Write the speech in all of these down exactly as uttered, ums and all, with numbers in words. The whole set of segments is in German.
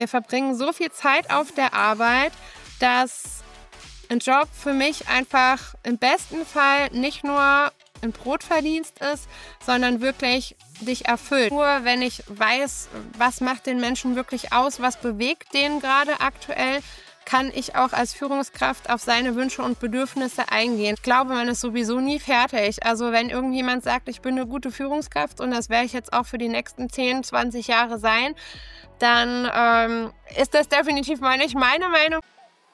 Wir verbringen so viel Zeit auf der Arbeit, dass ein Job für mich einfach im besten Fall nicht nur ein Brotverdienst ist, sondern wirklich dich erfüllt. Nur wenn ich weiß, was macht den Menschen wirklich aus, was bewegt den gerade aktuell, kann ich auch als Führungskraft auf seine Wünsche und Bedürfnisse eingehen. Ich glaube, man ist sowieso nie fertig. Also wenn irgendjemand sagt, ich bin eine gute Führungskraft und das werde ich jetzt auch für die nächsten zehn, zwanzig Jahre sein, dann ähm, ist das definitiv mal nicht meine Meinung.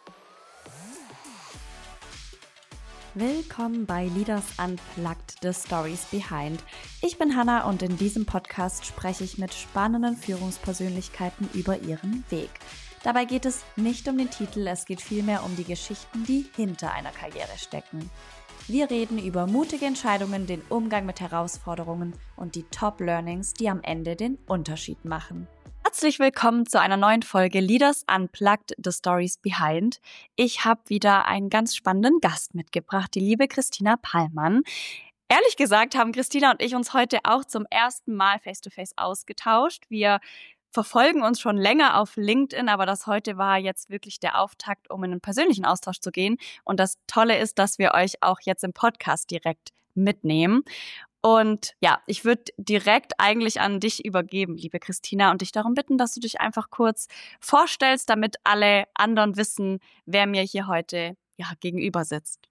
Willkommen bei Leaders Unplugged, The Stories Behind. Ich bin Hannah und in diesem Podcast spreche ich mit spannenden Führungspersönlichkeiten über ihren Weg. Dabei geht es nicht um den Titel, es geht vielmehr um die Geschichten, die hinter einer Karriere stecken. Wir reden über mutige Entscheidungen, den Umgang mit Herausforderungen und die Top-Learnings, die am Ende den Unterschied machen. Herzlich willkommen zu einer neuen Folge Leaders Unplugged, The Stories Behind. Ich habe wieder einen ganz spannenden Gast mitgebracht, die liebe Christina Pallmann. Ehrlich gesagt haben Christina und ich uns heute auch zum ersten Mal face-to-face ausgetauscht. Wir verfolgen uns schon länger auf LinkedIn, aber das heute war jetzt wirklich der Auftakt, um in einen persönlichen Austausch zu gehen. Und das Tolle ist, dass wir euch auch jetzt im Podcast direkt mitnehmen. Und ja, ich würde direkt eigentlich an dich übergeben, liebe Christina, und dich darum bitten, dass du dich einfach kurz vorstellst, damit alle anderen wissen, wer mir hier heute ja, gegenüber sitzt.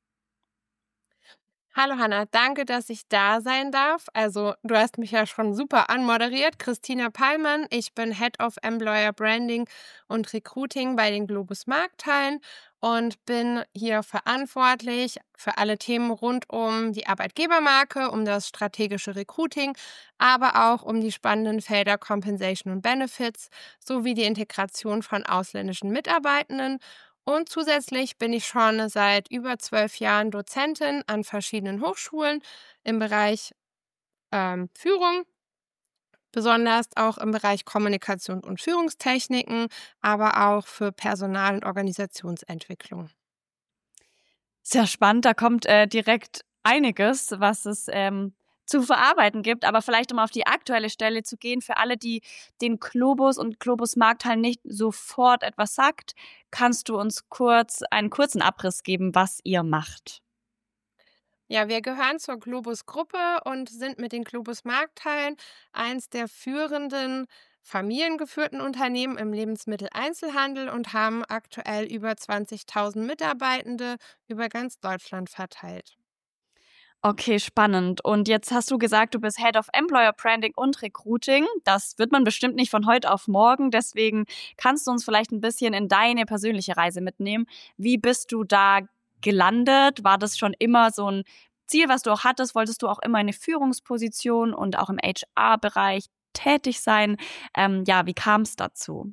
Hallo Hannah, danke, dass ich da sein darf. Also du hast mich ja schon super anmoderiert. Christina Pallmann, ich bin Head of Employer Branding und Recruiting bei den Globus Markthallen und bin hier verantwortlich für alle Themen rund um die Arbeitgebermarke, um das strategische Recruiting, aber auch um die spannenden Felder Compensation und Benefits sowie die Integration von ausländischen Mitarbeitenden. Und zusätzlich bin ich schon seit über zwölf Jahren Dozentin an verschiedenen Hochschulen im Bereich ähm, Führung, besonders auch im Bereich Kommunikation und Führungstechniken, aber auch für Personal- und Organisationsentwicklung. Sehr spannend, da kommt äh, direkt einiges, was es ähm, zu verarbeiten gibt, aber vielleicht um auf die aktuelle Stelle zu gehen, für alle, die den Globus und Globus Markthallen nicht sofort etwas sagt, kannst du uns kurz einen kurzen Abriss geben, was ihr macht? Ja, wir gehören zur Globus-Gruppe und sind mit den Globus Markthallen eins der führenden familiengeführten Unternehmen im Lebensmitteleinzelhandel und haben aktuell über zwanzigtausend Mitarbeitende über ganz Deutschland verteilt. Okay, spannend. Und jetzt hast du gesagt, du bist Head of Employer Branding und Recruiting. Das wird man bestimmt nicht von heute auf morgen. Deswegen kannst du uns vielleicht ein bisschen in deine persönliche Reise mitnehmen. Wie bist du da gelandet? War das schon immer so ein Ziel, was du auch hattest? Wolltest du auch immer eine Führungsposition und auch im H R-Bereich tätig sein? Ähm, ja, wie kam es dazu?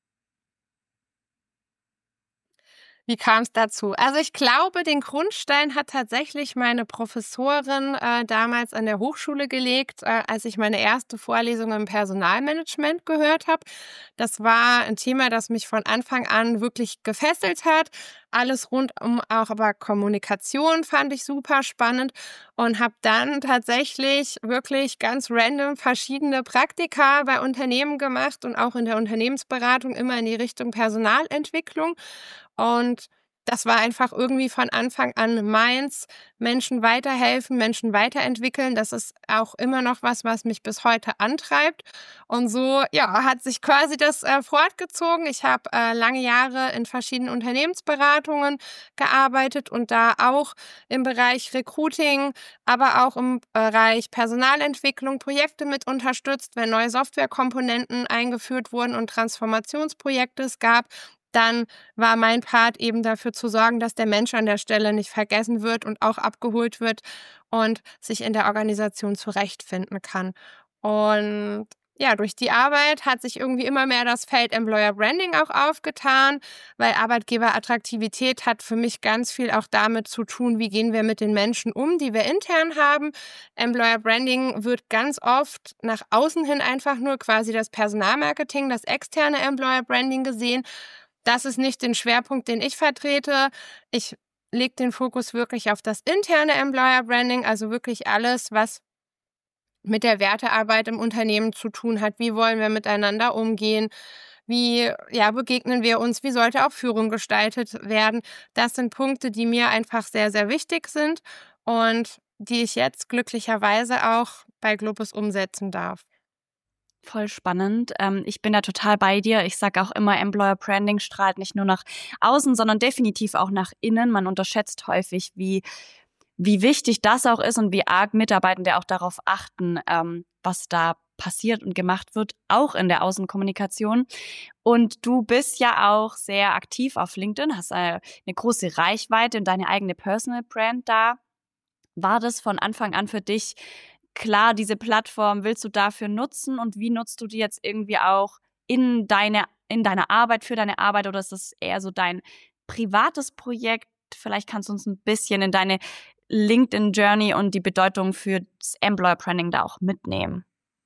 Wie kam es dazu? Also ich glaube, den Grundstein hat tatsächlich meine Professorin äh, damals an der Hochschule gelegt, äh, als ich meine erste Vorlesung im Personalmanagement gehört habe. Das war ein Thema, das mich von Anfang an wirklich gefesselt hat. Alles rund um auch aber Kommunikation fand ich super spannend und habe dann tatsächlich wirklich ganz random verschiedene Praktika bei Unternehmen gemacht und auch in der Unternehmensberatung immer in die Richtung Personalentwicklung. Und das war einfach irgendwie von Anfang an meins. Menschen weiterhelfen, Menschen weiterentwickeln. Das ist auch immer noch was, was mich bis heute antreibt. Und so, ja, hat sich quasi das äh, fortgezogen. Ich habe äh, lange Jahre in verschiedenen Unternehmensberatungen gearbeitet und da auch im Bereich Recruiting, aber auch im Bereich Personalentwicklung Projekte mit unterstützt, wenn neue Softwarekomponenten eingeführt wurden und Transformationsprojekte es gab. Dann war mein Part eben dafür zu sorgen, dass der Mensch an der Stelle nicht vergessen wird und auch abgeholt wird und sich in der Organisation zurechtfinden kann. Und ja, durch die Arbeit hat sich irgendwie immer mehr das Feld Employer Branding auch aufgetan, weil Arbeitgeberattraktivität hat für mich ganz viel auch damit zu tun, wie gehen wir mit den Menschen um, die wir intern haben. Employer Branding wird ganz oft nach außen hin einfach nur quasi das Personalmarketing, das externe Employer Branding gesehen. Das ist nicht den Schwerpunkt, den ich vertrete. Ich lege den Fokus wirklich auf das interne Employer Branding, also wirklich alles, was mit der Wertearbeit im Unternehmen zu tun hat. Wie wollen wir miteinander umgehen? Wie, ja, begegnen wir uns? Wie sollte auch Führung gestaltet werden? Das sind Punkte, die mir einfach sehr, sehr wichtig sind und die ich jetzt glücklicherweise auch bei Globus umsetzen darf. Voll spannend. Ähm, ich bin da total bei dir. Ich sage auch immer, Employer Branding strahlt nicht nur nach außen, sondern definitiv auch nach innen. Man unterschätzt häufig, wie wie wichtig das auch ist und wie arg Mitarbeitende auch darauf achten, ähm, was da passiert und gemacht wird, auch in der Außenkommunikation. Und du bist ja auch sehr aktiv auf LinkedIn, hast eine, eine große Reichweite und deine eigene Personal Brand da. War das von Anfang an für dich klar, diese Plattform willst du dafür nutzen und wie nutzt du die jetzt irgendwie auch in deine, in deiner Arbeit, für deine Arbeit oder ist das eher so dein privates Projekt? Vielleicht kannst du uns ein bisschen in deine LinkedIn-Journey und die Bedeutung für das Employer Branding da auch mitnehmen.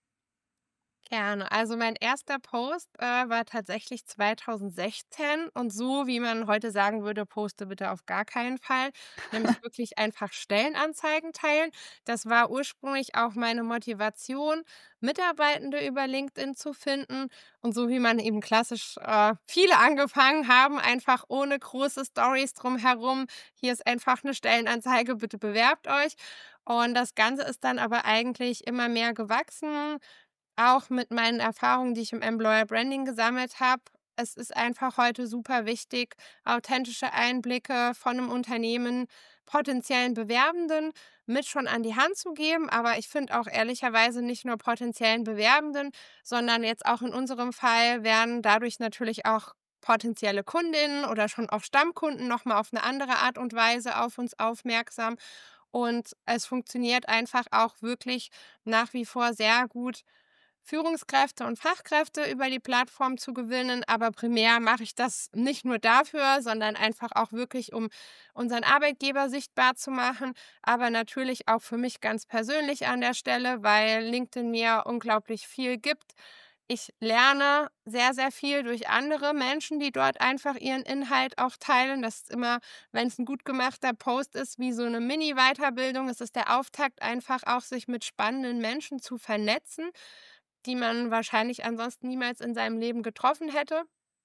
Gerne. Also mein erster Post äh, war tatsächlich zweitausendsechzehn und so, wie man heute sagen würde, poste bitte auf gar keinen Fall, nämlich wirklich einfach Stellenanzeigen teilen. Das war ursprünglich auch meine Motivation, Mitarbeitende über LinkedIn zu finden und so wie man eben klassisch äh, viele angefangen haben, einfach ohne große Stories drumherum. Hier ist einfach eine Stellenanzeige, bitte bewerbt euch. Und das Ganze ist dann aber eigentlich immer mehr gewachsen, auch mit meinen Erfahrungen, die ich im Employer Branding gesammelt habe. Es ist einfach heute super wichtig, authentische Einblicke von einem Unternehmen potenziellen Bewerbenden mit schon an die Hand zu geben. Aber ich finde auch ehrlicherweise nicht nur potenziellen Bewerbenden, sondern jetzt auch in unserem Fall werden dadurch natürlich auch potenzielle Kundinnen oder schon auch Stammkunden noch mal auf eine andere Art und Weise auf uns aufmerksam. Und es funktioniert einfach auch wirklich nach wie vor sehr gut, Führungskräfte und Fachkräfte über die Plattform zu gewinnen. Aber primär mache ich das nicht nur dafür, sondern einfach auch wirklich, um unseren Arbeitgeber sichtbar zu machen, aber natürlich auch für mich ganz persönlich an der Stelle, weil LinkedIn mir unglaublich viel gibt. Ich lerne sehr, sehr viel durch andere Menschen, die dort einfach ihren Inhalt auch teilen. Das ist immer, wenn es ein gut gemachter Post ist, wie so eine Mini-Weiterbildung. Es ist der Auftakt einfach auch, sich mit spannenden Menschen zu vernetzen, die man wahrscheinlich ansonsten niemals in seinem Leben getroffen hätte.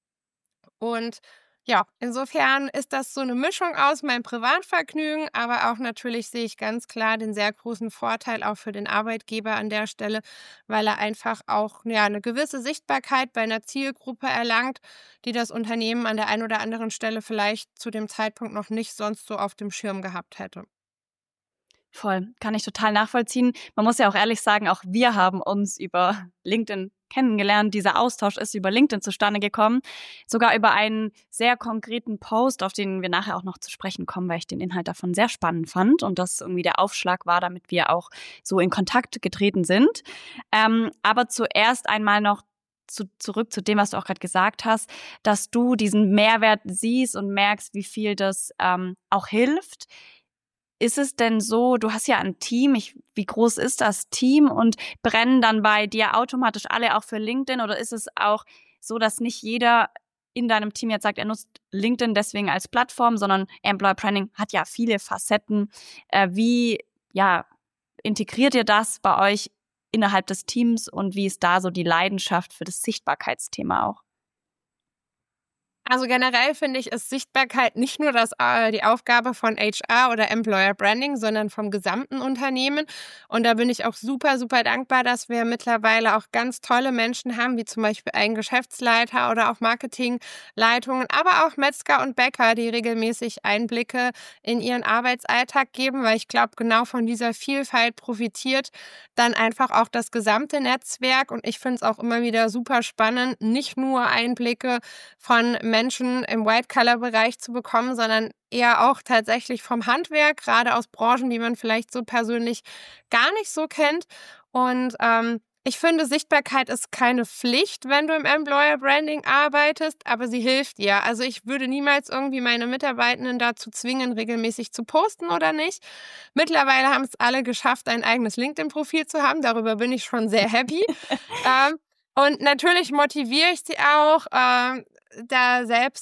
Und ja, insofern ist das so eine Mischung aus meinem Privatvergnügen, aber auch natürlich sehe ich ganz klar den sehr großen Vorteil auch für den Arbeitgeber an der Stelle, weil er einfach auch, ja, eine gewisse Sichtbarkeit bei einer Zielgruppe erlangt, die das Unternehmen an der einen oder anderen Stelle vielleicht zu dem Zeitpunkt noch nicht sonst so auf dem Schirm gehabt hätte. Voll, kann ich total nachvollziehen. Man muss ja auch ehrlich sagen, auch wir haben uns über LinkedIn kennengelernt. Dieser Austausch ist über LinkedIn zustande gekommen. Sogar über einen sehr konkreten Post, auf den wir nachher auch noch zu sprechen kommen, weil ich den Inhalt davon sehr spannend fand und das irgendwie der Aufschlag war, damit wir auch so in Kontakt getreten sind. Ähm, aber zuerst einmal noch zu, zurück zu dem, was du auch gerade gesagt hast, dass du diesen Mehrwert siehst und merkst, wie viel das ähm, auch hilft. Ist es denn so, du hast ja ein Team, ich, wie groß ist das Team und brennen dann bei dir automatisch alle auch für LinkedIn oder ist es auch so, dass nicht jeder in deinem Team jetzt sagt, er nutzt LinkedIn deswegen als Plattform, sondern Employer Branding hat ja viele Facetten. Äh, wie, ja, integriert ihr das bei euch innerhalb des Teams und wie ist da so die Leidenschaft für das Sichtbarkeitsthema auch? Also generell finde ich, ist Sichtbarkeit nicht nur das, äh, die Aufgabe von H R oder Employer Branding, sondern vom gesamten Unternehmen. Und da bin ich auch super, super dankbar, dass wir mittlerweile auch ganz tolle Menschen haben, wie zum Beispiel einen Geschäftsleiter oder auch Marketingleitungen, aber auch Metzger und Bäcker, die regelmäßig Einblicke in ihren Arbeitsalltag geben, weil ich glaube, genau von dieser Vielfalt profitiert dann einfach auch das gesamte Netzwerk. Und ich finde es auch immer wieder super spannend, nicht nur Einblicke von Menschen im White-Color-Bereich zu bekommen, sondern eher auch tatsächlich vom Handwerk, gerade aus Branchen, die man vielleicht so persönlich gar nicht so kennt. Und ähm, ich finde, Sichtbarkeit ist keine Pflicht, wenn du im Employer Branding arbeitest, aber sie hilft dir. Also ich würde niemals irgendwie meine Mitarbeitenden dazu zwingen, regelmäßig zu posten oder nicht. Mittlerweile haben es alle geschafft, ein eigenes LinkedIn-Profil zu haben. Darüber bin ich schon sehr happy. ähm, und natürlich motiviere ich sie auch, ähm, da selbst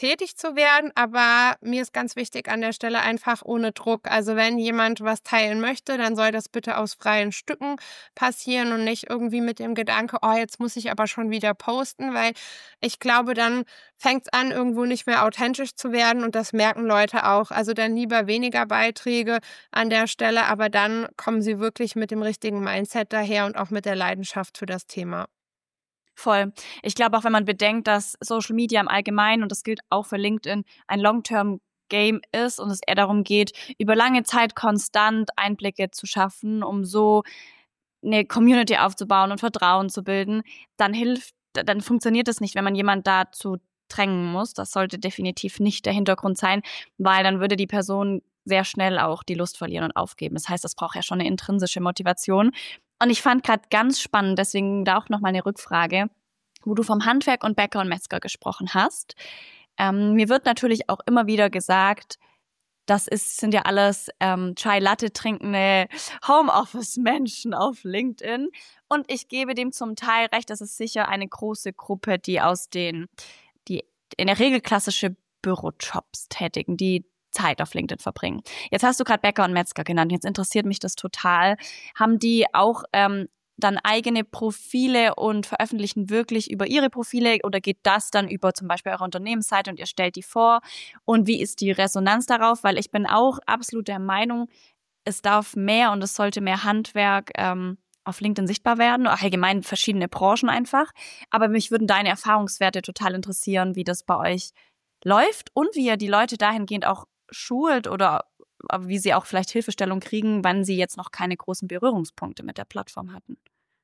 tätig zu werden, aber mir ist ganz wichtig an der Stelle einfach ohne Druck. Also wenn jemand was teilen möchte, dann soll das bitte aus freien Stücken passieren und nicht irgendwie mit dem Gedanke, oh, jetzt muss ich aber schon wieder posten, weil ich glaube, dann fängt es an, irgendwo nicht mehr authentisch zu werden und das merken Leute auch. Also dann lieber weniger Beiträge an der Stelle, aber dann kommen sie wirklich mit dem richtigen Mindset daher und auch mit der Leidenschaft für das Thema. Voll. Ich glaube auch, wenn man bedenkt, dass Social Media im Allgemeinen, und das gilt auch für LinkedIn, ein Long-Term-Game ist und es eher darum geht, über lange Zeit konstant Einblicke zu schaffen, um so eine Community aufzubauen und Vertrauen zu bilden, dann hilft, dann funktioniert es nicht, wenn man jemand dazu drängen muss. Das sollte definitiv nicht der Hintergrund sein, weil dann würde die Person sehr schnell auch die Lust verlieren und aufgeben. Das heißt, das braucht ja schon eine intrinsische Motivation. Und ich fand gerade ganz spannend, deswegen da auch nochmal eine Rückfrage, wo du vom Handwerk und Bäcker und Metzger gesprochen hast. Ähm, mir wird natürlich auch immer wieder gesagt, das ist, sind ja alles ähm, Chai-Latte trinkende Homeoffice-Menschen auf LinkedIn. Und ich gebe dem zum Teil recht, das ist sicher eine große Gruppe, die aus den, die in der Regel klassische Bürojobs tätigen, die Zeit auf LinkedIn verbringen. Jetzt hast du gerade Bäcker und Metzger genannt. Jetzt interessiert mich das total. Haben die auch ähm, dann eigene Profile und veröffentlichen wirklich über ihre Profile oder geht das dann über zum Beispiel eure Unternehmensseite und ihr stellt die vor? Und wie ist die Resonanz darauf? Weil ich bin auch absolut der Meinung, es darf mehr und es sollte mehr Handwerk ähm, auf LinkedIn sichtbar werden, allgemein verschiedene Branchen einfach. Aber mich würden deine Erfahrungswerte total interessieren, wie das bei euch läuft und wie ihr die Leute dahingehend auch schult oder wie sie auch vielleicht Hilfestellung kriegen, wann sie jetzt noch keine großen Berührungspunkte mit der Plattform hatten.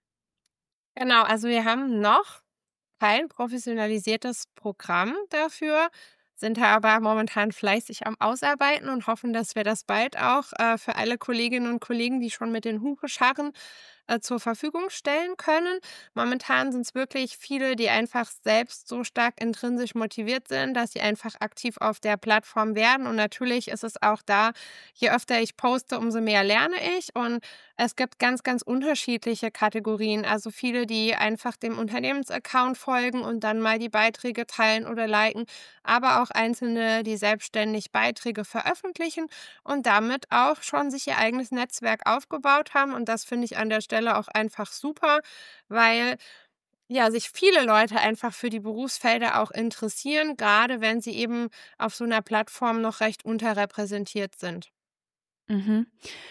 Genau, also wir haben noch kein professionalisiertes Programm dafür, sind da aber momentan fleißig am Ausarbeiten und hoffen, dass wir das bald auch äh, für alle Kolleginnen und Kollegen, die schon mit den Hufe scharren, äh, zur Verfügung stellen können. Momentan sind es wirklich viele, die einfach selbst so stark intrinsisch motiviert sind, dass sie einfach aktiv auf der Plattform werden. Und natürlich ist es auch da, je öfter ich poste, umso mehr lerne ich. Und es gibt ganz, ganz unterschiedliche Kategorien. Also viele, die einfach dem Unternehmensaccount folgen und dann mal die Beiträge teilen oder liken, aber auch Einzelne, die selbstständig Beiträge veröffentlichen und damit auch schon sich ihr eigenes Netzwerk aufgebaut haben. Und das finde ich an der Stelle auch einfach super, weil ja, sich viele Leute einfach für die Berufsfelder auch interessieren, gerade wenn sie eben auf so einer Plattform noch recht unterrepräsentiert sind. Mhm.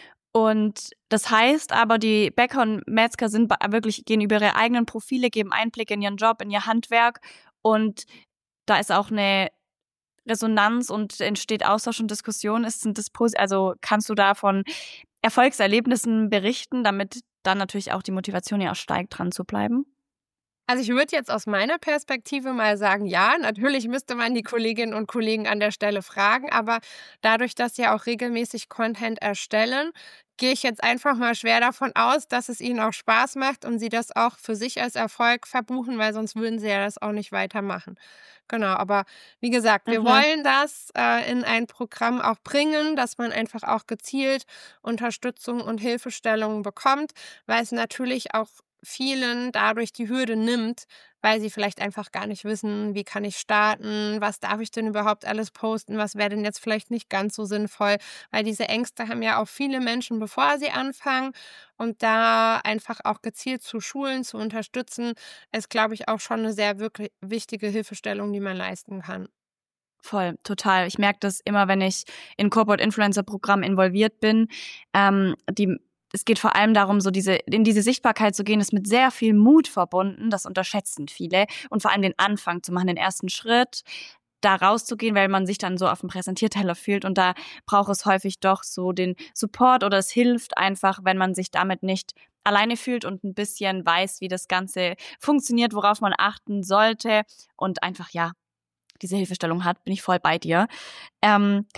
Und das heißt aber, die Bäcker und Metzger sind ba- wirklich, gehen über ihre eigenen Profile, geben Einblick in ihren Job, in ihr Handwerk und da ist auch eine Resonanz und entsteht Austausch und Diskussion. Ist, sind das, posi- also kannst du da von Erfolgserlebnissen berichten, damit dann natürlich auch die Motivation ja auch steigt, dran zu bleiben? Also, ich würde jetzt aus meiner Perspektive mal sagen, ja, natürlich müsste man die Kolleginnen und Kollegen an der Stelle fragen, aber dadurch, dass sie auch regelmäßig Content erstellen, gehe ich jetzt einfach mal schwer davon aus, dass es ihnen auch Spaß macht und sie das auch für sich als Erfolg verbuchen, weil sonst würden sie ja das auch nicht weitermachen. Genau, aber wie gesagt, wir Mhm. wollen das, äh, in ein Programm auch bringen, dass man einfach auch gezielt Unterstützung und Hilfestellungen bekommt, weil es natürlich auch vielen dadurch die Hürde nimmt, weil sie vielleicht einfach gar nicht wissen, wie kann ich starten, was darf ich denn überhaupt alles posten, was wäre denn jetzt vielleicht nicht ganz so sinnvoll, weil diese Ängste haben ja auch viele Menschen, bevor sie anfangen. Und da einfach auch gezielt zu schulen, zu unterstützen, ist, glaube ich, auch schon eine sehr wirklich wichtige Hilfestellung, die man leisten kann. Voll, total. Ich merke das immer, wenn ich in Corporate Influencer Programm involviert bin. Ähm, die, es geht vor allem darum, so diese, in diese Sichtbarkeit zu gehen, ist mit sehr viel Mut verbunden. Das unterschätzen viele. Und vor allem den Anfang zu machen, den ersten Schritt, da rauszugehen, weil man sich dann so auf dem Präsentierteller fühlt. Und da braucht es häufig doch so den Support oder es hilft einfach, wenn man sich damit nicht alleine fühlt und ein bisschen weiß, wie das Ganze funktioniert, worauf man achten sollte und einfach, ja, diese Hilfestellung hat, bin ich voll bei dir. Ähm,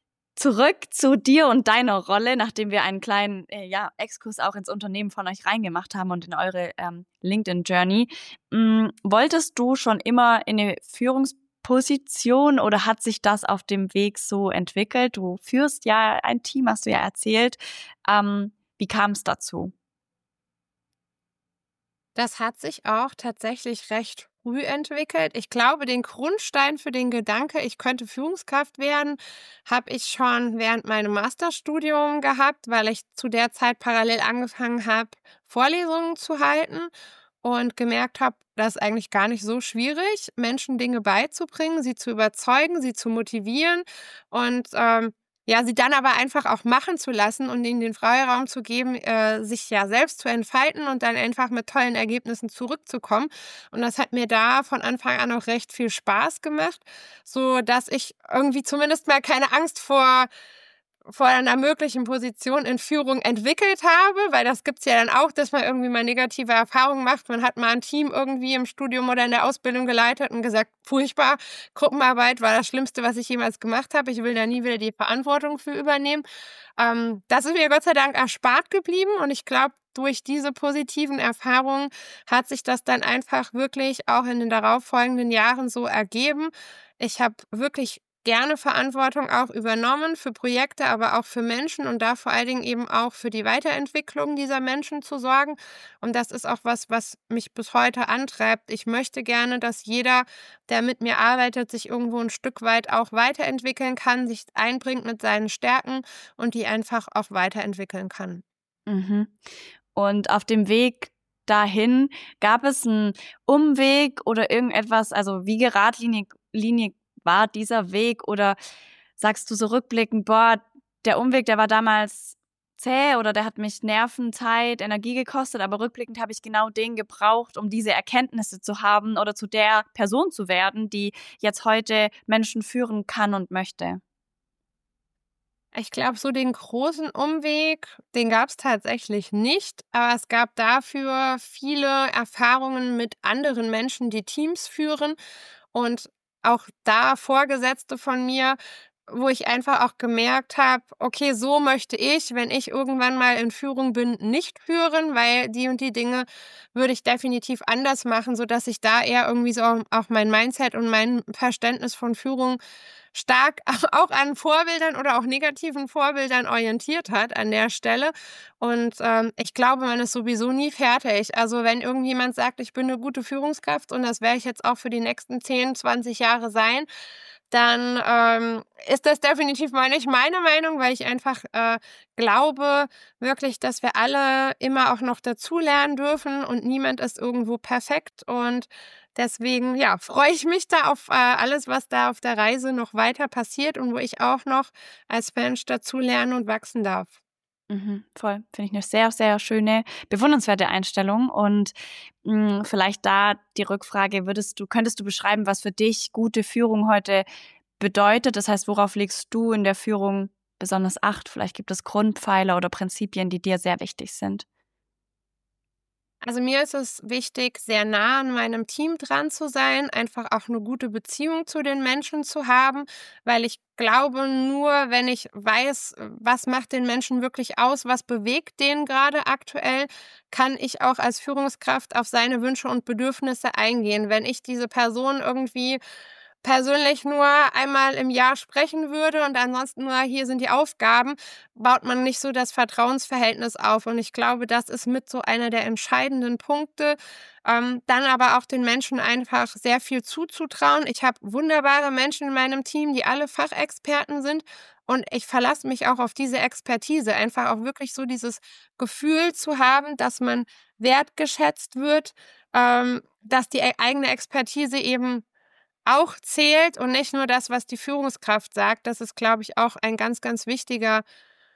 zurück zu dir und deiner Rolle, nachdem wir einen kleinen äh, ja, Exkurs auch ins Unternehmen von euch reingemacht haben und in eure ähm, LinkedIn-Journey. Mm, wolltest du schon immer in eine Führungsposition oder hat sich das auf dem Weg so entwickelt? Du führst ja ein Team, hast du ja erzählt. Ähm, wie kam es dazu? Das hat sich auch tatsächlich recht früh entwickelt. Ich glaube, den Grundstein für den Gedanke, ich könnte Führungskraft werden, habe ich schon während meinem Masterstudium gehabt, weil ich zu der Zeit parallel angefangen habe, Vorlesungen zu halten und gemerkt habe, das ist eigentlich gar nicht so schwierig, Menschen Dinge beizubringen, sie zu überzeugen, sie zu motivieren und ähm, ja, sie dann aber einfach auch machen zu lassen und ihnen den Freiraum zu geben, äh, sich ja selbst zu entfalten und dann einfach mit tollen Ergebnissen zurückzukommen. Und das hat mir da von Anfang an auch recht viel Spaß gemacht, so dass ich irgendwie zumindest mal keine Angst vor vor einer möglichen Position in Führung entwickelt habe, weil das gibt's ja dann auch, dass man irgendwie mal negative Erfahrungen macht. Man hat mal ein Team irgendwie im Studium oder in der Ausbildung geleitet und gesagt, furchtbar, Gruppenarbeit war das Schlimmste, was ich jemals gemacht habe. Ich will da nie wieder die Verantwortung für übernehmen. Ähm, das ist mir Gott sei Dank erspart geblieben und ich glaube, durch diese positiven Erfahrungen hat sich das dann einfach wirklich auch in den darauffolgenden Jahren so ergeben. Ich habe wirklich gerne Verantwortung auch übernommen für Projekte, aber auch für Menschen und da vor allen Dingen eben auch für die Weiterentwicklung dieser Menschen zu sorgen. Und das ist auch was, was mich bis heute antreibt. Ich möchte gerne, dass jeder, der mit mir arbeitet, sich irgendwo ein Stück weit auch weiterentwickeln kann, sich einbringt mit seinen Stärken und die einfach auch weiterentwickeln kann. Mhm. Und auf dem Weg dahin gab es einen Umweg oder irgendetwas, also wie geradlinig linig war dieser Weg oder sagst du so rückblickend, boah, der Umweg, der war damals zäh oder der hat mich Nerven, Zeit, Energie gekostet, aber rückblickend habe ich genau den gebraucht, um diese Erkenntnisse zu haben oder zu der Person zu werden, die jetzt heute Menschen führen kann und möchte. Ich glaube, so den großen Umweg, den gab es tatsächlich nicht, aber es gab dafür viele Erfahrungen mit anderen Menschen, die Teams führen und auch da Vorgesetzte von mir, wo ich einfach auch gemerkt habe, okay, so möchte ich, wenn ich irgendwann mal in Führung bin, nicht führen, weil die und die Dinge würde ich definitiv anders machen, sodass ich da eher irgendwie so auch mein Mindset und mein Verständnis von Führung stark auch an Vorbildern oder auch negativen Vorbildern orientiert hat an der Stelle. Und ähm, ich glaube, man ist sowieso nie fertig. Also wenn irgendjemand sagt, ich bin eine gute Führungskraft und das werde ich jetzt auch für die nächsten zehn, zwanzig Jahre sein, dann ähm, ist das definitiv mal nicht meine Meinung, weil ich einfach äh, glaube wirklich, dass wir alle immer auch noch dazulernen dürfen und niemand ist irgendwo perfekt. Und deswegen, ja, freue ich mich da auf äh, alles, was da auf der Reise noch weiter passiert und wo ich auch noch als Mensch dazulernen und wachsen darf. Mhm, voll. Finde ich eine sehr, sehr schöne, bewundernswerte Einstellung. Und mh, vielleicht da die Rückfrage, würdest du, könntest du beschreiben, was für dich gute Führung heute bedeutet? Das heißt, worauf legst du in der Führung besonders Acht? Vielleicht gibt es Grundpfeiler oder Prinzipien, die dir sehr wichtig sind. Also mir ist es wichtig, sehr nah an meinem Team dran zu sein, einfach auch eine gute Beziehung zu den Menschen zu haben, weil ich glaube, nur wenn ich weiß, was macht den Menschen wirklich aus, was bewegt den gerade aktuell, kann ich auch als Führungskraft auf seine Wünsche und Bedürfnisse eingehen. Wenn ich diese Person irgendwie persönlich nur einmal im Jahr sprechen würde und ansonsten nur: „Hier sind die Aufgaben“, baut man nicht so das Vertrauensverhältnis auf. Und ich glaube, das ist mit so einer der entscheidenden Punkte, ähm, dann aber auch den Menschen einfach sehr viel zuzutrauen. Ich habe wunderbare Menschen in meinem Team, die alle Fachexperten sind und ich verlasse mich auch auf diese Expertise. Einfach auch wirklich so dieses Gefühl zu haben, dass man wertgeschätzt wird, ähm, dass die e eigene Expertise eben auch zählt und nicht nur das, was die Führungskraft sagt. Das ist, glaube ich, auch ein ganz, ganz wichtiger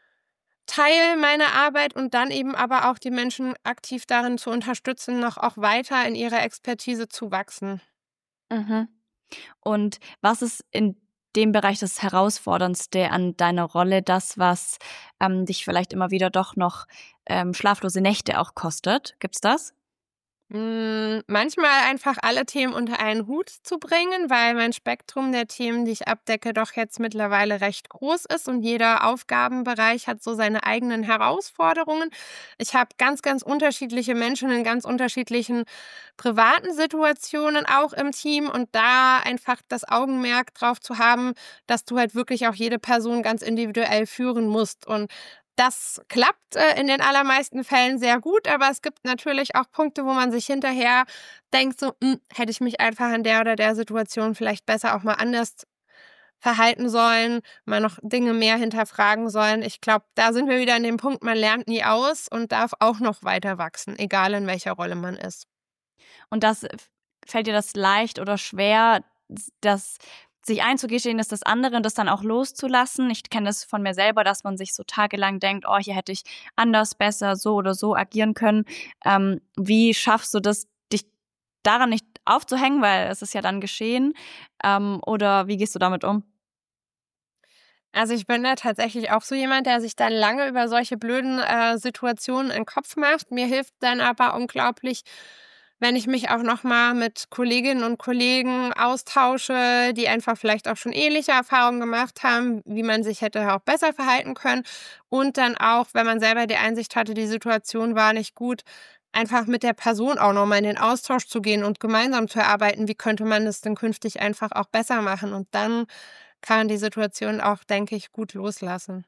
Teil meiner Arbeit und dann eben aber auch die Menschen aktiv darin zu unterstützen, noch auch weiter in ihrer Expertise zu wachsen. Mhm. Und was ist in dem Bereich das Herausforderndste an deiner Rolle, das, was ähm, dich vielleicht immer wieder doch noch ähm, schlaflose Nächte auch kostet? Gibt's das? Hm, manchmal einfach alle Themen unter einen Hut zu bringen, weil mein Spektrum der Themen, die ich abdecke, doch jetzt mittlerweile recht groß ist und jeder Aufgabenbereich hat so seine eigenen Herausforderungen. Ich habe ganz, ganz unterschiedliche Menschen in ganz unterschiedlichen privaten Situationen auch im Team und da einfach das Augenmerk drauf zu haben, dass du halt wirklich auch jede Person ganz individuell führen musst. Und Das klappt äh, in den allermeisten Fällen sehr gut, aber es gibt natürlich auch Punkte, wo man sich hinterher denkt, so, hm, hätte ich mich einfach in der oder der Situation vielleicht besser auch mal anders verhalten sollen, mal noch Dinge mehr hinterfragen sollen. Ich glaube, da sind wir wieder an dem Punkt, man lernt nie aus und darf auch noch weiter wachsen, egal in welcher Rolle man ist. Und das fällt dir das leicht oder schwer, das sich einzugestehen, ist das andere und das dann auch loszulassen? Ich kenne das von mir selber, dass man sich so tagelang denkt, oh, hier hätte ich anders, besser, so oder so agieren können. Ähm, wie schaffst du das, dich daran nicht aufzuhängen, weil es ist ja dann geschehen? Ähm, oder wie gehst du damit um? Also ich bin da tatsächlich auch so jemand, der sich dann lange über solche blöden äh, Situationen in den Kopf macht. Mir hilft dann aber unglaublich, wenn ich mich auch noch mal mit Kolleginnen und Kollegen austausche, die einfach vielleicht auch schon ähnliche Erfahrungen gemacht haben, wie man sich hätte auch besser verhalten können. Und dann auch, wenn man selber die Einsicht hatte, die Situation war nicht gut, einfach mit der Person auch noch mal in den Austausch zu gehen und gemeinsam zu erarbeiten, wie könnte man das denn künftig einfach auch besser machen. Und dann kann man die Situation auch, denke ich, gut loslassen.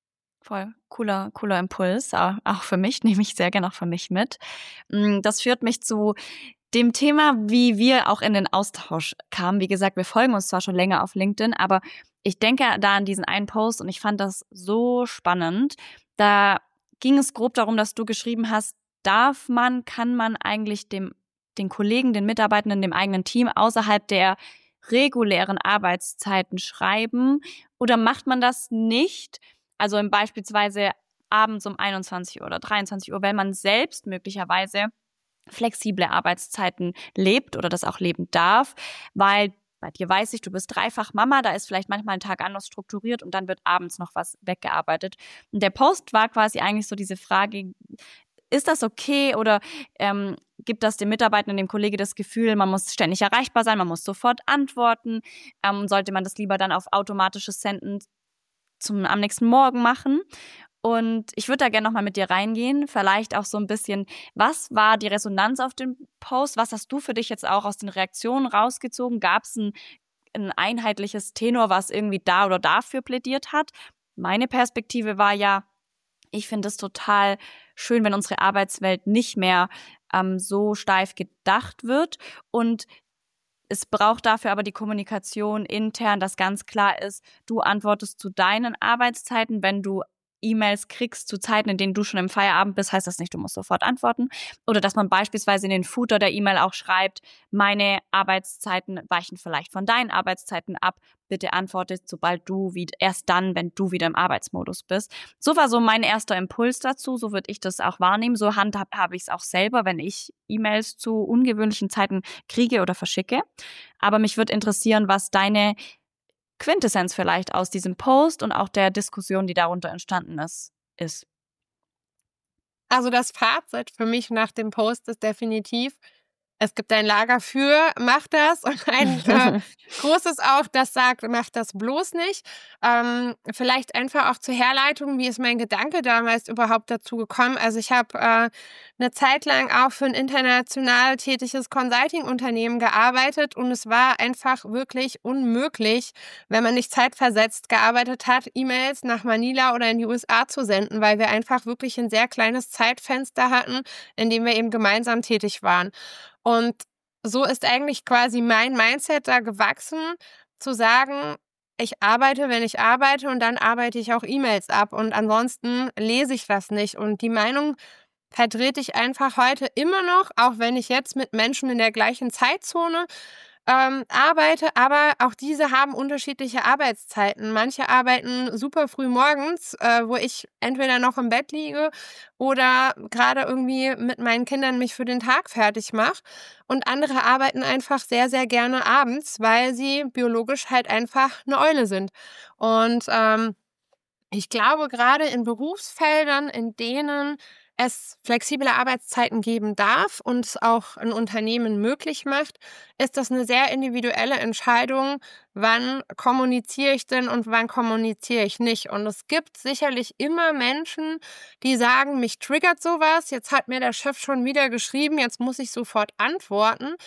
Voll cooler, cooler Impuls, au- auch für mich, nehme ich sehr gerne auch für mich mit. Mm, Das führt mich zu dem Thema, wie wir auch in den Austausch kamen. Wie gesagt, wir folgen uns zwar schon länger auf LinkedIn, aber ich denke da an diesen einen Post und ich fand das so spannend. Da ging es grob darum, dass du geschrieben hast, darf man, kann man eigentlich dem, den Kollegen, den Mitarbeitenden, dem eigenen Team außerhalb der regulären Arbeitszeiten schreiben oder macht man das nicht? Also im beispielsweise abends um einundzwanzig Uhr oder dreiundzwanzig Uhr, wenn man selbst möglicherweise flexible Arbeitszeiten lebt oder das auch leben darf, weil bei dir weiß ich, du bist dreifach Mama, da ist vielleicht manchmal ein Tag anders strukturiert und dann wird abends noch was weggearbeitet. Und der Post war quasi eigentlich so diese Frage, ist das okay oder ähm, gibt das dem Mitarbeitenden, dem Kollege das Gefühl, man muss ständig erreichbar sein, man muss sofort antworten, ähm, sollte man das lieber dann auf automatisches Senden zum, am nächsten Morgen machen? Und ich würde da gerne nochmal mit dir reingehen, vielleicht auch so ein bisschen, was war die Resonanz auf dem Post? Was hast du für dich jetzt auch aus den Reaktionen rausgezogen? Gab es ein, ein einheitliches Tenor, was irgendwie da oder dafür plädiert hat? Meine Perspektive war ja, ich finde es total schön, wenn unsere Arbeitswelt nicht mehr ähm, so steif gedacht wird und es braucht dafür aber die Kommunikation intern, dass ganz klar ist, du antwortest zu deinen Arbeitszeiten. Wenn du E-Mails kriegst zu Zeiten, in denen du schon im Feierabend bist, heißt das nicht, du musst sofort antworten. Oder dass man beispielsweise in den Footer der E-Mail auch schreibt, meine Arbeitszeiten weichen vielleicht von deinen Arbeitszeiten ab. Bitte antworte, sobald du wieder, erst dann, wenn du wieder im Arbeitsmodus bist. So war so mein erster Impuls dazu. So würde ich das auch wahrnehmen. So handhab habe ich es auch selber, wenn ich E-Mails zu ungewöhnlichen Zeiten kriege oder verschicke. Aber mich würde interessieren, was deine Quintessenz vielleicht aus diesem Post und auch der Diskussion, die darunter entstanden ist, ist. Also das Fazit für mich nach dem Post ist definitiv, es gibt ein Lager für, mach das und ein äh, großes auch, das sagt, mach das bloß nicht. Ähm, vielleicht einfach auch zur Herleitung, wie ist mein Gedanke damals überhaupt dazu gekommen? Also ich habe äh, eine Zeit lang auch für ein international tätiges Consulting-Unternehmen gearbeitet und es war einfach wirklich unmöglich, wenn man nicht zeitversetzt gearbeitet hat, E-Mails nach Manila oder in die U S A zu senden, weil wir einfach wirklich ein sehr kleines Zeitfenster hatten, in dem wir eben gemeinsam tätig waren. Und so ist eigentlich quasi mein Mindset da gewachsen, zu sagen, ich arbeite, wenn ich arbeite und dann arbeite ich auch E-Mails ab und ansonsten lese ich das nicht. Und die Meinung vertrete ich einfach heute immer noch, auch wenn ich jetzt mit Menschen in der gleichen Zeitzone ähm, arbeite, aber auch diese haben unterschiedliche Arbeitszeiten. Manche arbeiten super früh morgens, äh, wo ich entweder noch im Bett liege oder gerade irgendwie mit meinen Kindern mich für den Tag fertig mache. Und andere arbeiten einfach sehr, sehr gerne abends, weil sie biologisch halt einfach eine Eule sind. Und ähm, ich glaube, gerade in Berufsfeldern, in denen es flexible Arbeitszeiten geben darf und es auch ein Unternehmen möglich macht, ist das eine sehr individuelle Entscheidung, wann kommuniziere ich denn und wann kommuniziere ich nicht. Und es gibt sicherlich immer Menschen, die sagen, mich triggert sowas, jetzt hat mir der Chef schon wieder geschrieben, jetzt muss ich sofort antworten.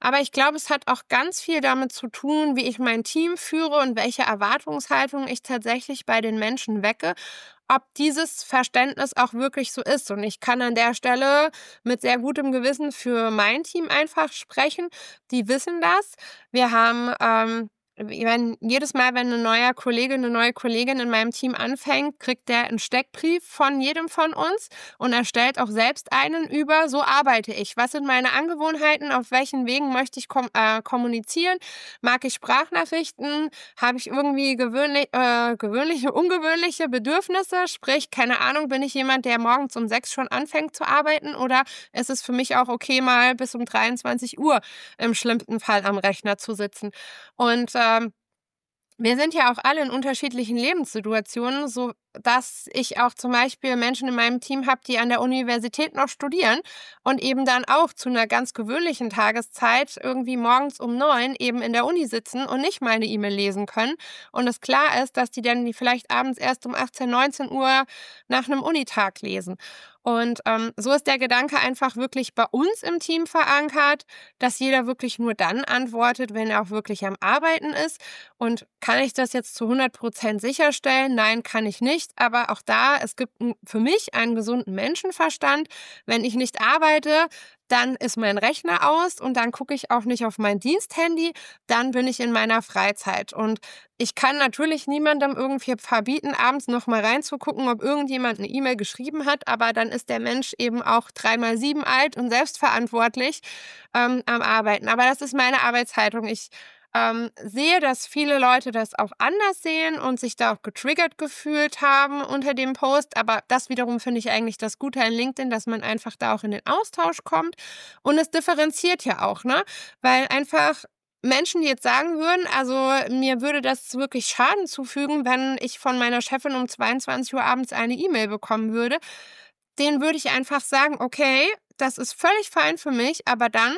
Aber ich glaube, es hat auch ganz viel damit zu tun, wie ich mein Team führe und welche Erwartungshaltung ich tatsächlich bei den Menschen wecke, ob dieses Verständnis auch wirklich so ist. Und ich kann an der Stelle mit sehr gutem Gewissen für mein Team einfach sprechen. Die wissen das. Wir haben, ähm, wenn, jedes Mal, wenn ein neuer Kollege, eine neue Kollegin in meinem Team anfängt, kriegt der einen Steckbrief von jedem von uns und erstellt auch selbst einen über, so arbeite ich. Was sind meine Angewohnheiten? Auf welchen Wegen möchte ich kom äh, kommunizieren? Mag ich Sprachnachrichten? Habe ich irgendwie gewöhnlich, äh, gewöhnliche, ungewöhnliche Bedürfnisse? Sprich, keine Ahnung, bin ich jemand, der morgens um sechs schon anfängt zu arbeiten? Oder ist es für mich auch okay, mal bis um dreiundzwanzig Uhr im schlimmsten Fall am Rechner zu sitzen? Und ähm, wir sind ja auch alle in unterschiedlichen Lebenssituationen, so dass ich auch zum Beispiel Menschen in meinem Team habe, die an der Universität noch studieren und eben dann auch zu einer ganz gewöhnlichen Tageszeit irgendwie morgens um neun eben in der Uni sitzen und nicht meine E-Mail lesen können. Und es klar ist, dass die dann die vielleicht abends erst um achtzehn, neunzehn Uhr nach einem Unitag lesen. Und ähm, so ist der Gedanke einfach wirklich bei uns im Team verankert, dass jeder wirklich nur dann antwortet, wenn er auch wirklich am Arbeiten ist. Und kann ich das jetzt zu hundert Prozent sicherstellen? Nein, kann ich nicht. Aber auch da, es gibt für mich einen gesunden Menschenverstand. Wenn ich nicht arbeite, dann ist mein Rechner aus und dann gucke ich auch nicht auf mein Diensthandy, dann bin ich in meiner Freizeit. Und ich kann natürlich niemandem irgendwie verbieten, abends noch mal reinzugucken, ob irgendjemand eine E-Mail geschrieben hat, aber dann ist der Mensch eben auch drei mal sieben alt und selbstverantwortlich ähm, am Arbeiten. Aber das ist meine Arbeitshaltung. Ich ähm, sehe, dass viele Leute das auch anders sehen und sich da auch getriggert gefühlt haben unter dem Post. Aber das wiederum finde ich eigentlich das Gute an LinkedIn, dass man einfach da auch in den Austausch kommt. Und es differenziert ja auch, ne? Weil einfach Menschen, die jetzt sagen würden, also mir würde das wirklich Schaden zufügen, wenn ich von meiner Chefin um zweiundzwanzig Uhr abends eine E-Mail bekommen würde, denen würde ich einfach sagen, okay, das ist völlig fein für mich, aber dann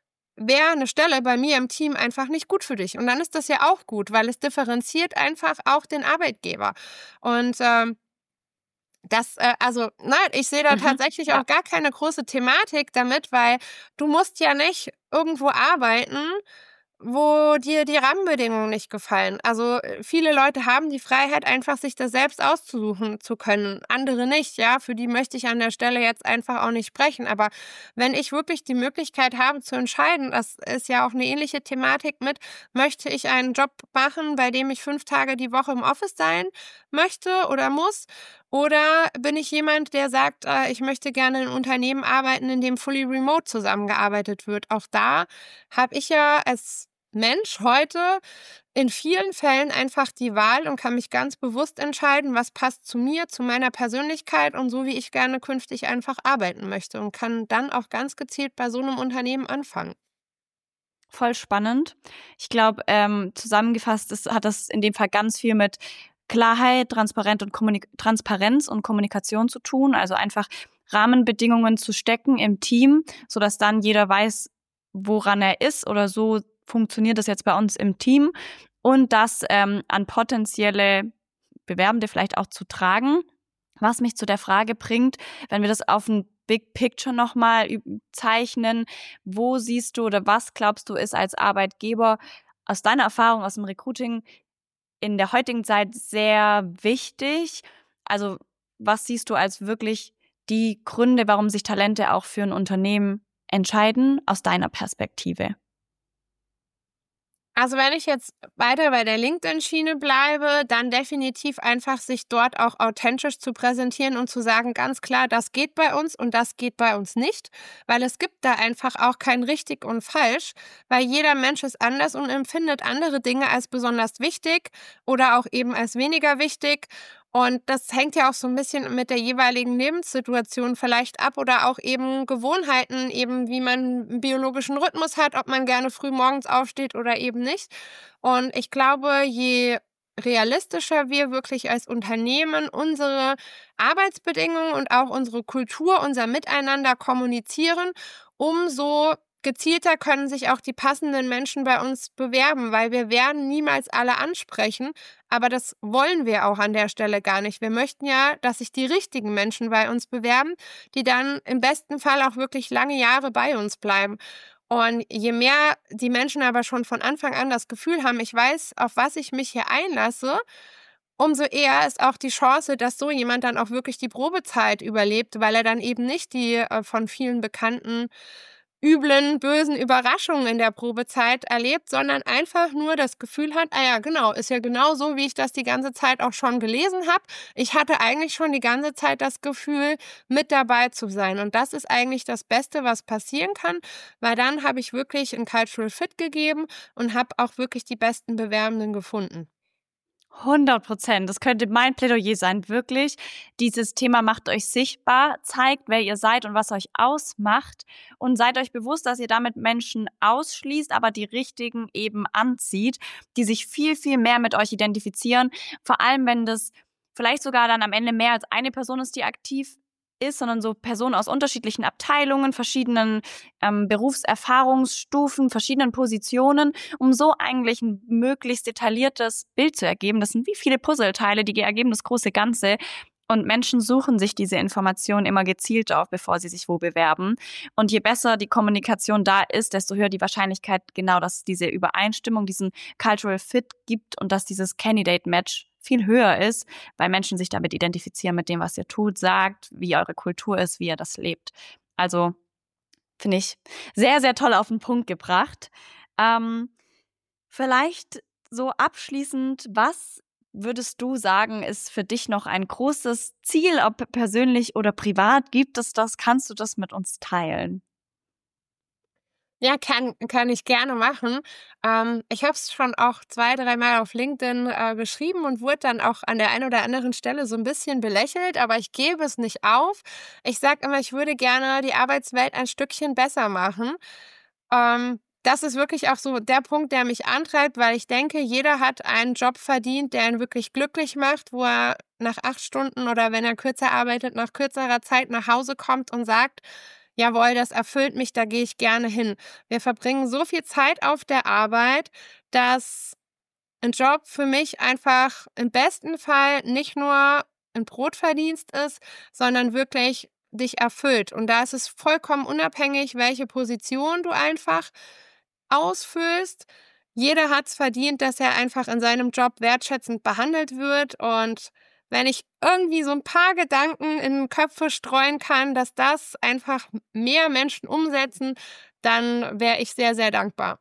wäre eine Stelle bei mir im Team einfach nicht gut für dich. Und dann ist das ja auch gut, weil es differenziert einfach auch den Arbeitgeber. Und ähm, das, äh, also, ne, ich sehe da Mhm. tatsächlich Ja. auch gar keine große Thematik damit, weil du musst ja nicht irgendwo arbeiten, wo dir die Rahmenbedingungen nicht gefallen. Also äh, viele Leute haben die Freiheit, einfach sich das selbst auszusuchen zu können. Andere nicht, ja. Für die möchte ich an der Stelle jetzt einfach auch nicht sprechen. Aber wenn ich wirklich die Möglichkeit habe zu entscheiden, das ist ja auch eine ähnliche Thematik mit, möchte ich einen Job machen, bei dem ich fünf Tage die Woche im Office sein möchte oder muss? Oder bin ich jemand, der sagt, äh, ich möchte gerne in einem Unternehmen arbeiten, in dem fully remote zusammengearbeitet wird? Auch da habe ich ja als Mensch heute in vielen Fällen einfach die Wahl und kann mich ganz bewusst entscheiden, was passt zu mir, zu meiner Persönlichkeit und so, wie ich gerne künftig einfach arbeiten möchte und kann dann auch ganz gezielt bei so einem Unternehmen anfangen. Voll spannend. Ich glaube, ähm, zusammengefasst ist, hat das in dem Fall ganz viel mit Klarheit, Transparent und Kommunik- Transparenz und Kommunikation zu tun. Also einfach Rahmenbedingungen zu stecken im Team, sodass dann jeder weiß, woran er ist, oder so funktioniert das jetzt bei uns im Team, und das ähm, an potenzielle Bewerbende vielleicht auch zu tragen. Was mich zu der Frage bringt, wenn wir das auf ein Big Picture nochmal zeichnen, wo siehst du oder was glaubst du ist als Arbeitgeber aus deiner Erfahrung aus dem Recruiting in der heutigen Zeit sehr wichtig? Also was siehst du als wirklich die Gründe, warum sich Talente auch für ein Unternehmen entscheiden, aus deiner Perspektive? Also wenn ich jetzt weiter bei der LinkedIn-Schiene bleibe, dann definitiv einfach sich dort auch authentisch zu präsentieren und zu sagen, ganz klar, das geht bei uns und das geht bei uns nicht, weil es gibt da einfach auch kein richtig und falsch, weil jeder Mensch ist anders und empfindet andere Dinge als besonders wichtig oder auch eben als weniger wichtig. Und das hängt ja auch so ein bisschen mit der jeweiligen Lebenssituation vielleicht ab oder auch eben Gewohnheiten, eben wie man einen biologischen Rhythmus hat, ob man gerne früh morgens aufsteht oder eben nicht. Und ich glaube, je realistischer wir wirklich als Unternehmen unsere Arbeitsbedingungen und auch unsere Kultur, unser Miteinander kommunizieren, umso gezielter können sich auch die passenden Menschen bei uns bewerben, weil wir werden niemals alle ansprechen. Aber das wollen wir auch an der Stelle gar nicht. Wir möchten ja, dass sich die richtigen Menschen bei uns bewerben, die dann im besten Fall auch wirklich lange Jahre bei uns bleiben. Und je mehr die Menschen aber schon von Anfang an das Gefühl haben, ich weiß, auf was ich mich hier einlasse, umso eher ist auch die Chance, dass so jemand dann auch wirklich die Probezeit überlebt, weil er dann eben nicht die äh, von vielen bekannten üblen, bösen Überraschungen in der Probezeit erlebt, sondern einfach nur das Gefühl hat, ah ja, genau, ist ja genau so, wie ich das die ganze Zeit auch schon gelesen habe. Ich hatte eigentlich schon die ganze Zeit das Gefühl, mit dabei zu sein. Und das ist eigentlich das Beste, was passieren kann, weil dann habe ich wirklich ein Cultural Fit gegeben und habe auch wirklich die besten Bewerbenden gefunden. hundert Prozent. Das könnte mein Plädoyer sein, wirklich. Dieses Thema macht euch sichtbar, zeigt, wer ihr seid und was euch ausmacht und seid euch bewusst, dass ihr damit Menschen ausschließt, aber die richtigen eben anzieht, die sich viel, viel mehr mit euch identifizieren. Vor allem, wenn das vielleicht sogar dann am Ende mehr als eine Person ist, die aktiv ist, sondern so Personen aus unterschiedlichen Abteilungen, verschiedenen ähm, Berufserfahrungsstufen, verschiedenen Positionen, um so eigentlich ein möglichst detailliertes Bild zu ergeben. Das sind wie viele Puzzleteile, die ergeben das große Ganze. Und Menschen suchen sich diese Informationen immer gezielt auf, bevor sie sich wo bewerben. Und je besser die Kommunikation da ist, desto höher die Wahrscheinlichkeit, genau, dass es diese Übereinstimmung, diesen Cultural Fit gibt und dass dieses Candidate Match viel höher ist, weil Menschen sich damit identifizieren mit dem, was ihr tut, sagt, wie eure Kultur ist, wie ihr das lebt. Also finde ich sehr, sehr toll auf den Punkt gebracht. Ähm, vielleicht so abschließend, was würdest du sagen, ist für dich noch ein großes Ziel, ob persönlich oder privat? Gibt es das? Kannst du das mit uns teilen? Ja, kann kann ich gerne machen. Ähm, ich habe es schon auch zwei, dreimal auf LinkedIn, äh, geschrieben und wurde dann auch an der einen oder anderen Stelle so ein bisschen belächelt, aber ich gebe es nicht auf. Ich sage immer, ich würde gerne die Arbeitswelt ein Stückchen besser machen. Ähm, das ist wirklich auch so der Punkt, der mich antreibt, weil ich denke, jeder hat einen Job verdient, der ihn wirklich glücklich macht, wo er nach acht Stunden oder wenn er kürzer arbeitet, nach kürzerer Zeit nach Hause kommt und sagt: „Jawohl, das erfüllt mich, da gehe ich gerne hin.“ Wir verbringen so viel Zeit auf der Arbeit, dass ein Job für mich einfach im besten Fall nicht nur ein Brotverdienst ist, sondern wirklich dich erfüllt. Und da ist es vollkommen unabhängig, welche Position du einfach ausfüllst. Jeder hat's verdient, dass er einfach in seinem Job wertschätzend behandelt wird. Und wenn ich irgendwie so ein paar Gedanken in Köpfe streuen kann, dass das einfach mehr Menschen umsetzen, dann wäre ich sehr, sehr dankbar.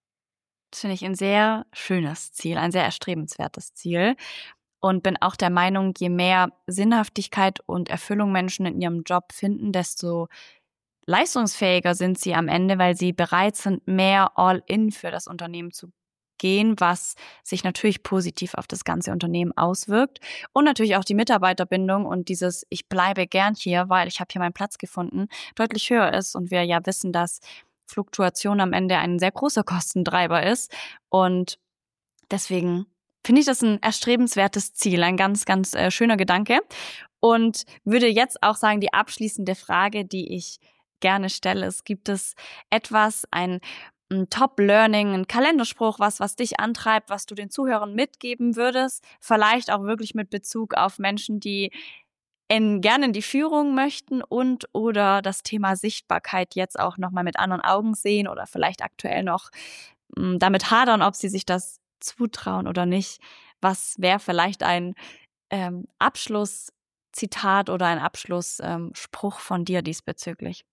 Das finde ich ein sehr schönes Ziel, ein sehr erstrebenswertes Ziel. Und bin auch der Meinung, je mehr Sinnhaftigkeit und Erfüllung Menschen in ihrem Job finden, desto leistungsfähiger sind sie am Ende, weil sie bereit sind, mehr All-in für das Unternehmen zu gehen, was sich natürlich positiv auf das ganze Unternehmen auswirkt. Und natürlich auch die Mitarbeiterbindung und dieses Ich bleibe gern hier, weil ich habe hier meinen Platz gefunden, deutlich höher ist. Und wir ja wissen, dass Fluktuation am Ende ein sehr großer Kostentreiber ist. Und deswegen finde ich das ein erstrebenswertes Ziel, ein ganz, ganz äh, schöner Gedanke. Und würde jetzt auch sagen, die abschließende Frage, die ich gerne stelle, ist, gibt es etwas, ein, ein Top-Learning, ein Kalenderspruch, was, was dich antreibt, was du den Zuhörern mitgeben würdest? Vielleicht auch wirklich mit Bezug auf Menschen, die in, gerne in die Führung möchten und oder das Thema Sichtbarkeit jetzt auch nochmal mit anderen Augen sehen oder vielleicht aktuell noch mh, damit hadern, ob sie sich das zutrauen oder nicht. Was wäre vielleicht ein ähm, Abschlusszitat oder ein Abschlussspruch ähm, Spruch von dir diesbezüglich?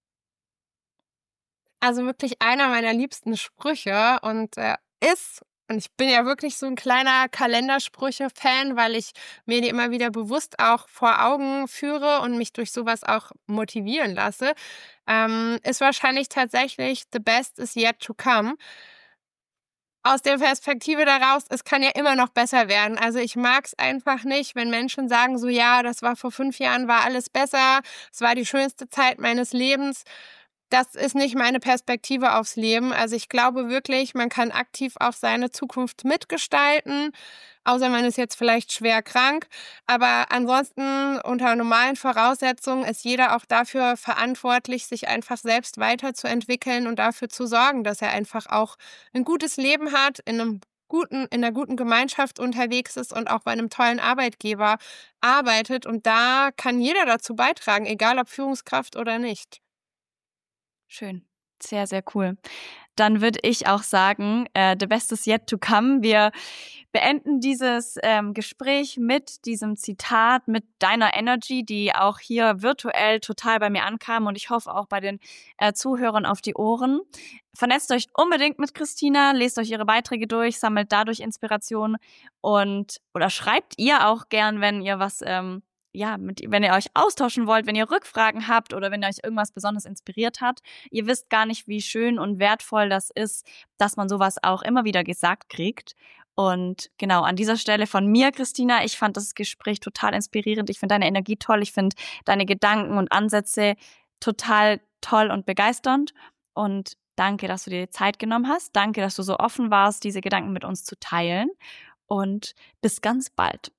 Also wirklich einer meiner liebsten Sprüche und, äh, ist und ich bin ja wirklich so ein kleiner Kalendersprüche-Fan, weil ich mir die immer wieder bewusst auch vor Augen führe und mich durch sowas auch motivieren lasse, ähm, ist wahrscheinlich tatsächlich: „The best is yet to come.“ Aus der Perspektive daraus, es kann ja immer noch besser werden. Also, ich mag es einfach nicht, wenn Menschen sagen so: „Ja, das war vor fünf Jahren war alles besser. Es war die schönste Zeit meines Lebens.“ Das ist nicht meine Perspektive aufs Leben. Also, ich glaube wirklich, man kann aktiv auch seine Zukunft mitgestalten, außer man ist jetzt vielleicht schwer krank. Aber ansonsten unter normalen Voraussetzungen ist jeder auch dafür verantwortlich, sich einfach selbst weiterzuentwickeln und dafür zu sorgen, dass er einfach auch ein gutes Leben hat, in einem guten in 'ner guten Gemeinschaft unterwegs ist und auch bei einem tollen Arbeitgeber arbeitet. Und da kann jeder dazu beitragen, egal ob Führungskraft oder nicht. Schön. Sehr, sehr cool. Dann würde ich auch sagen, äh, the best is yet to come. Wir beenden dieses ähm, Gespräch mit diesem Zitat, mit deiner Energy, die auch hier virtuell total bei mir ankam und ich hoffe auch bei den äh, Zuhörern auf die Ohren. Vernetzt euch unbedingt mit Christina, lest euch ihre Beiträge durch, sammelt dadurch Inspiration und oder schreibt ihr auch gern, wenn ihr was ähm, ja, mit, wenn ihr euch austauschen wollt, wenn ihr Rückfragen habt oder wenn euch irgendwas besonders inspiriert hat. Ihr wisst gar nicht, wie schön und wertvoll das ist, dass man sowas auch immer wieder gesagt kriegt. Und genau, an dieser Stelle von mir, Christina, ich fand das Gespräch total inspirierend. Ich finde deine Energie toll. Ich finde deine Gedanken und Ansätze total toll und begeisternd. Und danke, dass du dir die Zeit genommen hast. Danke, dass du so offen warst, diese Gedanken mit uns zu teilen. Und bis ganz bald.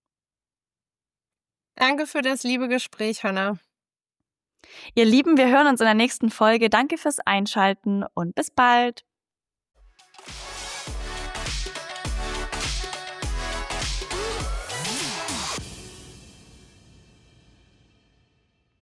Danke für das liebe Gespräch, Hannah. Ihr Lieben, wir hören uns in der nächsten Folge. Danke fürs Einschalten und bis bald.